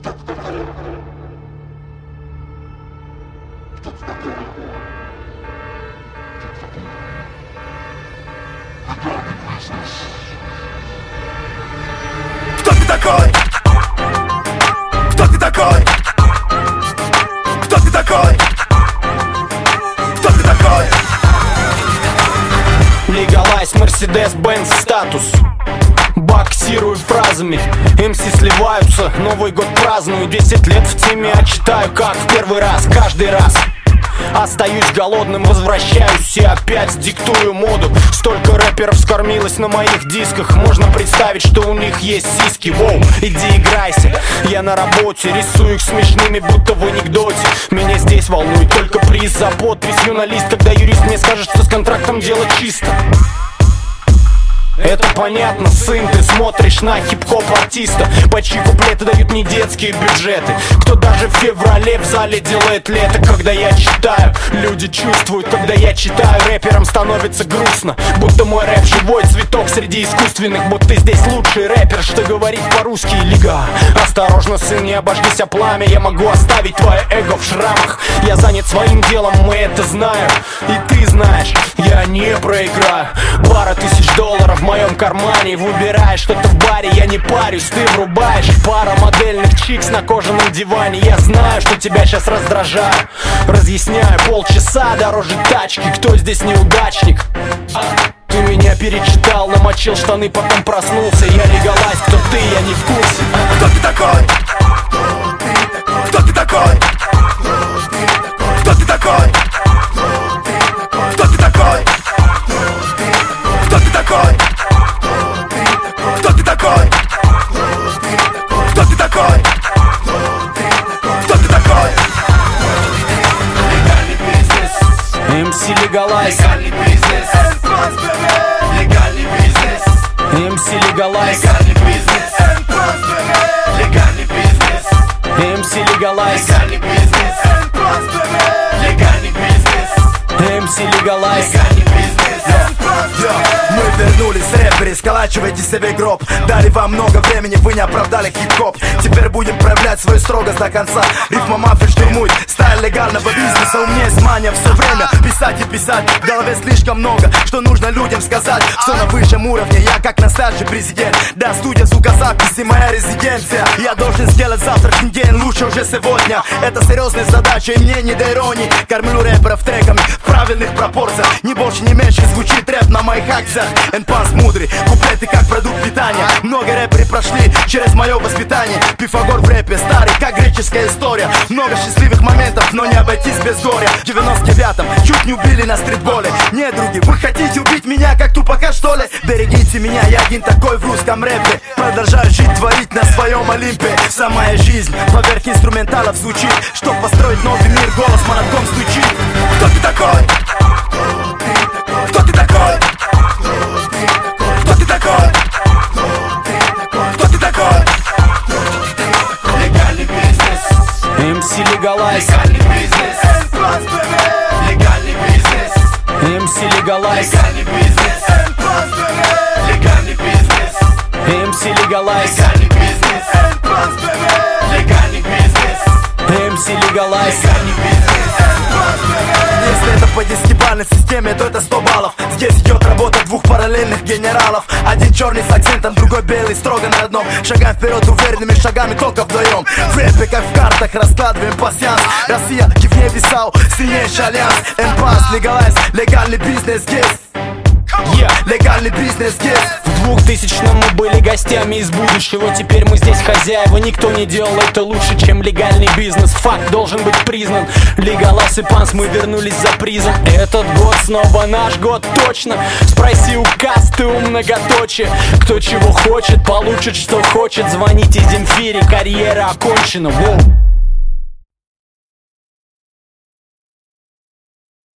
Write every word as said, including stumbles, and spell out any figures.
Кто ты такой? Кто ты такой? Кто ты такой? Кто ты такой? Legalize, Mercedes-Benz статус. Боксирую фразами, эм си сливаются, Новый год праздную. Десять лет в теме, а читаю как в первый раз. Каждый раз остаюсь голодным, возвращаюсь и опять диктую моду. Столько рэперов скормилось на моих дисках, можно представить, что у них есть сиськи. Воу, иди играйся, я на работе, рисую их смешными, будто в анекдоте. Меня здесь волнует только приз за подпись на лист, когда юрист мне скажет, что с контрактом дело чисто. Это понятно, сын, ты смотришь на хип-хоп артиста, по чьи куплеты дают не детские бюджеты. Кто даже в феврале в зале делает лето. Когда я читаю, люди чувствуют. Когда я читаю, рэперам становится грустно, будто мой рэп живой цветок среди искусственных. Будто здесь лучший рэпер, что говорит по-русски. Лига, осторожно, сын, не обожгись о пламя. Я могу оставить твое эго в шрамах. Я занят своим делом, мы это знаем. И ты знаешь, я не проиграю. Пара тысяч долларов в моем кармане. Выбираешь что-то в баре, я не парюсь. Ты врубаешь пара модельных чикс на кожаном диване. Я знаю, что тебя сейчас раздражаю. Разъясняю полчаса дороже тачки. Кто здесь неудачник? Ты меня перечитал, намочил штаны, потом проснулся. Я легалайз, кто ты, я не в курсе. Кто ты такой? Кто ты такой? Кто ты такой? Кто ты такой? Кто ты такой? Кто ты такой? Кто ты такой? Кто ты такой? Легальный бизнес, эм си Legalize, легальный бизнес, легальный бизнес, эм си Legalize, легальный бизнес, легальный бизнес, эм си Legalize, легальный бизнес, легальный бизнес, эм си Legalize. легальный бизнес. Йо, мы вернулись, рэперы, сколачивайте себе гроб. Дали вам много времени, вы не оправдали хип-хоп. Теперь будем проявлять свою строгость до конца. Рифма мафия штурмует стиль легального бизнеса. У меня есть мания все время писать и писать. В голове слишком много, что нужно людям сказать. Что на высшем уровне, я как настоящий президент. Да, студия звукозаписи, моя резиденция. Я должен сделать завтрашний день лучше уже сегодня. Это серьезная задача, и мне не до иронии. Кормлю рэперов треками в правильных пропорциях. Ни больше, ни меньше звучит рэп на моих акциях. Энпанс мудрый, куплеты как продукт питания. Много рэперы прошли через мое воспитание. Пифагор в рэпе старый, как греческая история. Много счастливых моментов, но не обойтись без горя. В девяносто девятом чуть не убили на стритболе. Не, други, вы хотите убить меня, как тупака, что ли? Берегите меня, я один такой в русском рэпе. Продолжаю жить, творить на своем Олимпе. Вся моя жизнь поверх инструменталов звучит. Чтоб построить новый мир, голос молотком стучит. Кто ты такой? Кто ты такой? Кто ты такой? Кто ты такой? Легальный бизнес, эм си Legalize, легальный бизнес, легальный бизнес, эм си Legalize, легальный бизнес, легальный бизнес, эм си Legalize, легальный бизнес, легальный бизнес, эм си Legalize. легальный бизнес. Если это по десятибалльной системе, то это сто баллов. Здесь идет работа двух параллельных генералов. Один черный с акцентом, другой белый, строго на одном. Шагаем вперед уверенными шагами, только вдвоем. В рэпе, как в картах, раскладываем пасьянс. Россия, кивне висал, сильнейший альянс. Энпанс, Legalize, легальный бизнес, гес. Yeah. Легальный бизнес, гес. В двухтысячном мы были гостями из будущего. Теперь мы здесь хозяева. Никто не делал это лучше, чем легальный бизнес. Факт должен быть признан. Legalize и Панс, мы вернулись за призом. Этот год снова наш год, точно. Спроси у касты, у многоточия. Кто чего хочет, получит, что хочет. Звоните Земфире, карьера окончена. Воу.